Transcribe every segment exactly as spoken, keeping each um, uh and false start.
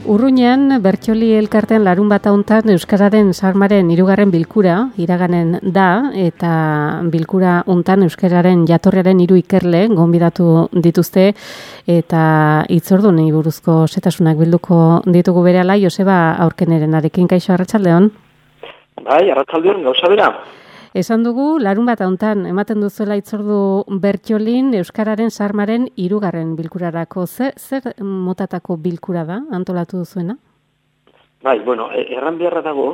Urruñan, Bertxoli elkartean larun bat hauntan Euskararen Sarmaren hirugarren bilkura iraganen da, eta bilkura hontan Euskararen jatorriaren hiru ikerle gonbidatu dituzte, eta hitzordunei buruzko setasunak bilduko ditugu berehala. Joseba Aurkenerenarekin, kaixo, arratsaldeon. Bai, arratsaldeon, gauza bera. Esan dugu, larun bat hauntan, ematen duzuela hitzordu Bertxolin Euskararen Sarmaren hirugarren bilkurarako. Zer, zer motatako bilkura da, antolatu duzuena? Bai, bueno, erran beharra dago,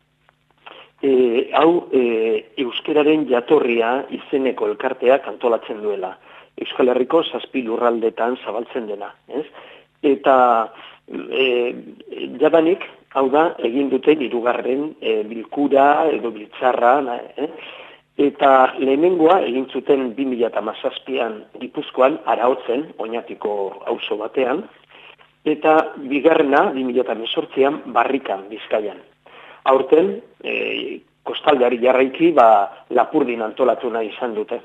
e, hau e, Euskararen jatorria izeneko elkarteak antolatzen duela. Euskal Herriko zazpi lurraldetan zabaltzen dena, ez? Eta e, jadanik, hau da, egin duten hirugarren e, bilkura edo biltzarra, eh? Eta lehenengoa egin zuten bi mila hamazazpian Gipuzkoan, Araotzen, Oñatiko auzo batean, eta bigarrena bi mila hemezortzian Barrikan, Bizkaian. Aurten, e, kostaldeari jarraiki, ba, Lapurdin antolatu nahi izan dute.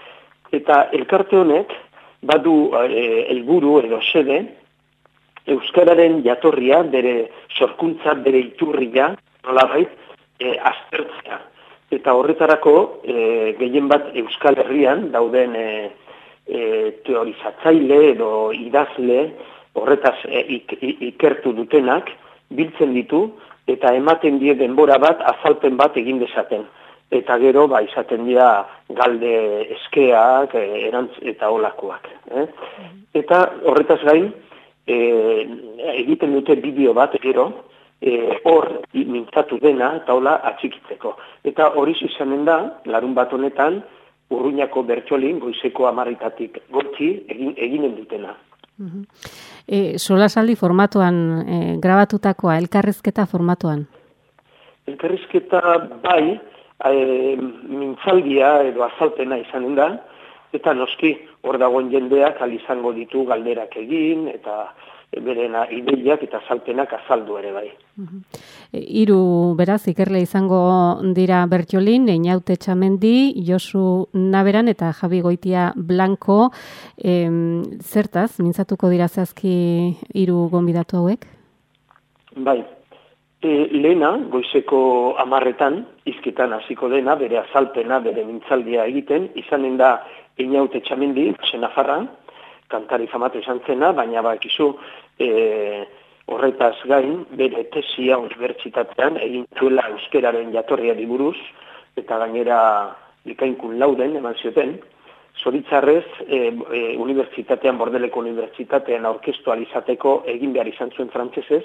Eta elkarte honek, badu e, helburu edo xede, Euskararen jatorria, bere sorkuntza, bere iturria, nolabait, e, aztertzea. Eta horretarako, e, gehien bat Euskal Herrian dauden e, e, teorizatzaile edo idazle, horretaz e, ik, ikertu dutenak, biltzen ditu, eta ematen die denbora bat, azalpen bat egin dezaten. Eta gero, ba, izaten dira galde eskeak, e, erantz, eta olakoak. Eh? Eta horretaz gain, E, egiten dute bideo bat gero, e, hor mintzatu dena eta hola atxikitzeko. Eta hori izanen da, larun bat honetan, Urruñako Bertxolin goizeko hamarretatik gotxi egin, eginen dutena. Uh-huh. e, Solasaldi formatuan, e, grabatutakoa, elkarrizketa formatuan? Elkarrizketa bai, e, mintzaldia edo azalpena izanen da, eta noski hor dagoen jendeak izango ditu galderak egin, eta berena ideiak eta azalpenak azaldu ere bai. Uh-huh. e, Hiru beraz, ikerle izango dira Bertxolin, Einaute Txamendi, Josu Naberan eta Javi Goitia Blanco. E, zertaz, mintzatuko dira zehazki hiru gonbidatu hauek? Bai, e, lehena, goizeko hamarretan, hizketan hasiko dena, bere azalpena, bere mintzaldia egiten, izanen da Einaute Txamendi, Senafarra, kantari famatu izan zena, baina bakizu e, horretaz gain, bere tesia unibertsitatean egin zuela euskeraren jatorriari buruz, eta gainera likainkun lauden eman zioten. Zoritzarrez, e, e, unibertsitatean, Bordeleko unibertsitatean aurkeztu alizateko egin behar izan zuen frantsesez,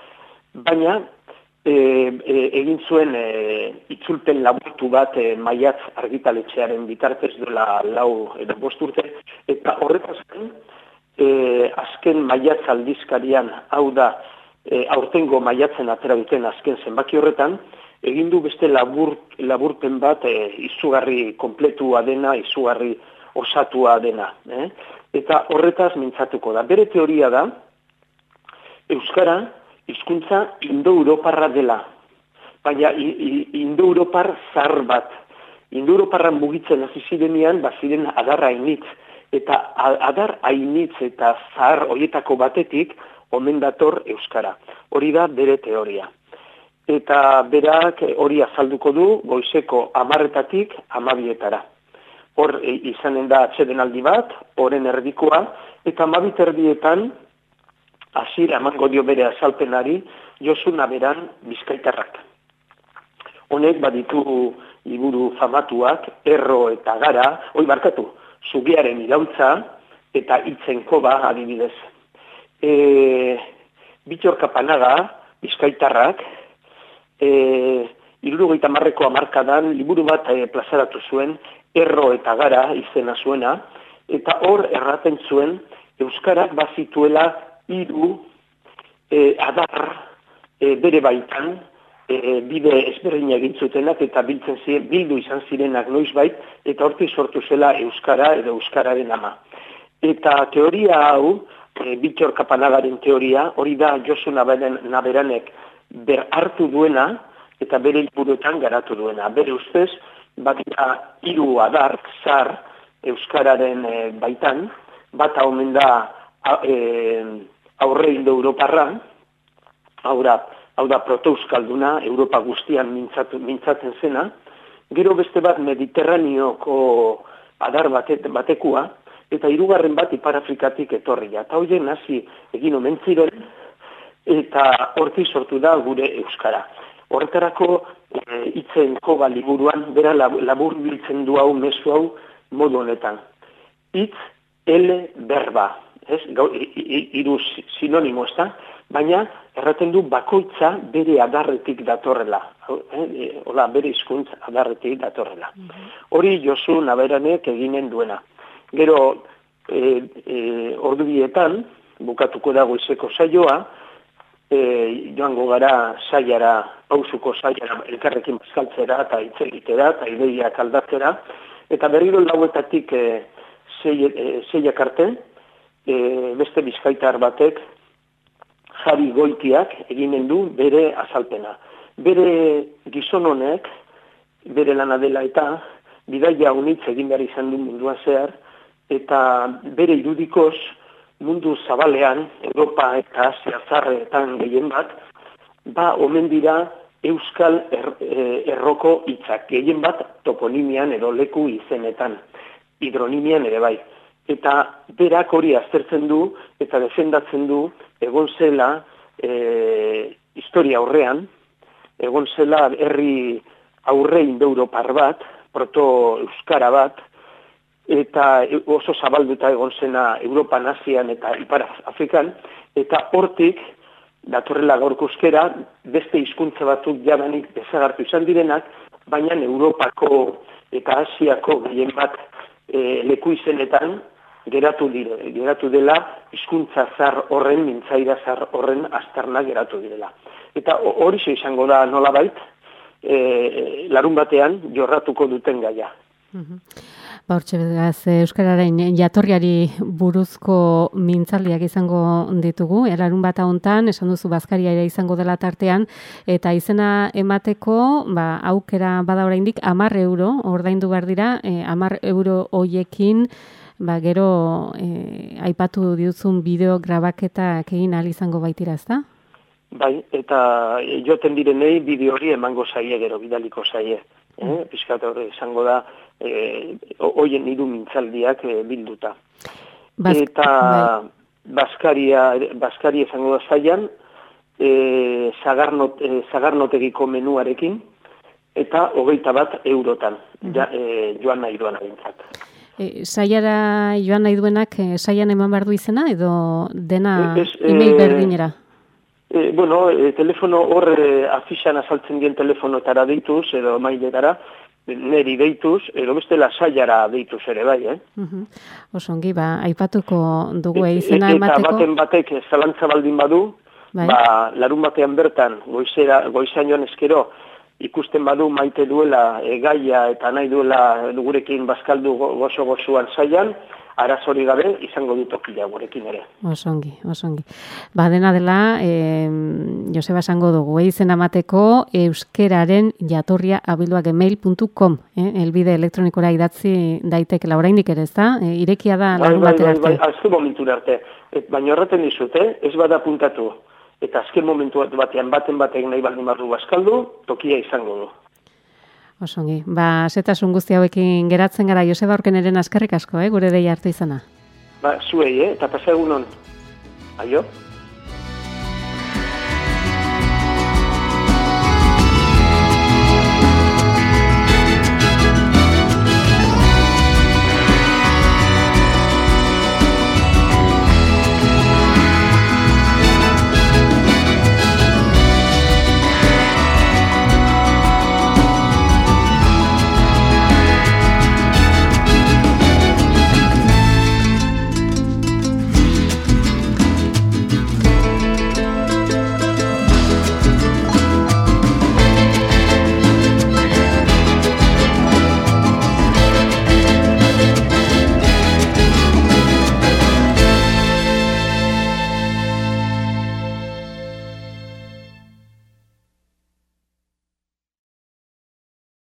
baina E, e, egin zuen e, itzulpen laburtu bat e, Maiatz argitaletxearen bitartez duela lau edo bost urte, eta horretaz e, azken Maiatz aldizkarian, hau da, e, aurtengo Maiatzen atera duten azken zenbaki horretan, egin du beste labur, laburpen bat e, izugarri kompletua dena, izugarri osatua dena. Eh? Eta horretaz mintzatuko da. Bere teoria da, Euskara, hizkuntza indo-europarra dela, baina indo-europar zahar bat. Indo-europarra mugitzen hasi zirenean, baziren adar hainitz, eta adar hainitz eta zahar horietako batetik omen dator Euskara. Hori da bere teoria. Eta berak hori azalduko du goizeko hamarretatik hamabietara. Hor e, izanen da atsedenaldi bat, horren erdikoa, eta hamabit erdietan, Azir, emango dio bere azalpenari, Josu Naberan Bizkaitarrak. Honek baditu liburu famatuak, Erro eta Gara, oi barkatu, Zugiaren iraultza eta Hitzen koba adibidez. E, Bittor Kapanaga Bizkaitarrak, e, hirurogeita hamarreko hamarkadan liburu bat e, plazaratu zuen, Erro eta Gara izena zuena, eta hor erraten zuen Euskarak bazituela hiru e, adar e, bere baitan, e, bide ezberdina egin zutenak eta biltzen ziren, bildu izan zirenak noizbait, eta hortik sortu zela Euskara edo Euskararen ama. Eta teoria hau, e, Bittor Kapanagaren teoria, hori da Josu Naberanek ber hartu duena eta bere liburuetan garatu duena. Bere ustez, bat hiru adar, zar, Euskararen e, baitan, bata omen da a, e, aurre indo-europarra, hau da, hau da proto-euskalduna, Europa guztian mintzatu, mintzatzen zena, gero beste bat Mediterraneoko adar bate, batekua, eta hirugarren bat Ipar Afrikatik etorria. Eta horien hasi egin omen ziren, eta hortik sortu da gure euskara. Horretarako hitzen e, koba liburuan, bera labur biltzen du hau, mezu hau, modu honetan. Hitz, ele, berba. Ez, hiru sinonimo ez da, baina erraten du bakoitza bere adarretik datorrela. Eh? Ola, bere hizkuntz adarretik datorrela. Hori Josu Naberanek eginen duena. Gero, e, e, ordubietan, bukatuko da goizeko saioa, e, joango gara saiara, pausuko saiara, elkarrekin bazkaltzera eta hitz egitera, eta ideiak aldatzera, eta berriro lauetatik e, sei, e, seiak arte, e, beste bizkaitar batek, Javi Goitiak eginen du bere azalpena. Bere gizon honek, bere lana dela eta, bidaia unitz egin behar izan du munduan zehar, eta bere irudikoz mundu zabalean, Europa eta Asia zarretan gehien bat, ba omen dira euskal er, erroko hitzak, gehien bat toponimian edo leku izenetan, hidronimian ere bai. Eta berak hori aztertzen du eta defendatzen du egon zela e, historia aurrean, egon zela herri aurre indoeuropar bat, proto-euskara bat, eta oso zabalduta egon zena Europan, Asian eta Ipar Afrikan, eta hortik, datorrela gaurko euskera, beste hizkuntza batzuk jadanik desagertu izan direnak, baina Europako eta Asiako gehien bat e, leku izenetan geratu dire, geratu dela hizkuntza zar horren, mintzaira zar horren aztarna geratu direla. Eta hori izango da nolabait, e, larun batean jorratuko duten gaia. Mhm. Ba, hortxe beraz, euskararen jatorriari buruzko mintzaldiak izango ditugu. Larun bata hontan, esan duzu bazkaria ere izango dela tartean, eta izena emateko, ba, aukera bada oraindik hamar euro, ordaindu behar dira, eh, hamar euro hoiekin, ba, gero eh, aipatu diuzun bideo grabaketak egin ahal izango baitira, ezta? Bai, eta joten direnei bideo hori emango zaie gero, bidaliko zaie. Eh? Piskat hori izango da, eh, oien hiru mintzaldiak eh, bilduta. Bas, eta bai. Baskaria, Baskaria izango da zaian, eh, zagarnot, eh, zagarnotegiko menuarekin, eta hogeita bat eurotan, ja, eh, joan nahi duan abintzat. E, saiara joan nahi duenak, e, saian eman behar du izena, edo dena e, es, email berdinera? E, bueno, e, telefono hor e, afixan azaltzen dien telefonotara deituz, edo mailetara, neri deituz, edo bestela saiara deituz ere bai, eh? Uh-huh. Osongi, ba, aipatuko dugu e, izena e, emateko. Eta baten batek zalantza baldin badu, bai. Ba, larun batean bertan, goizera, goizain joan eskero, ikusten badu maite duela e, gaia eta nahi duela gurekin bazkaldu gozo-gozoan saian, arazori gabe izango du tokia gurekin ere. Osongi, osongi. Ba, dena dela, e, Joseba esango dugu, e, izen amateko euskeraren jatorria abilduak gmail puntu com, eh? Elbide elektronikora idatzi daitekela, oraindik ere, ez da? E, irekia da larun batera arte. Bai, bai, azken momentura arte. Et, baina horreten dizute, ez bada puntatu. Eta azken momentu batean baten batek nahi baldin barru bazkaldu, tokia izango du. Osongi, ba, zetasun guzti hauekin geratzen gara, Joseba Orkeneren askerrik asko, eh, gure deia hartu izana. Ba, zuei, eh, eta pasa egunon. Aio?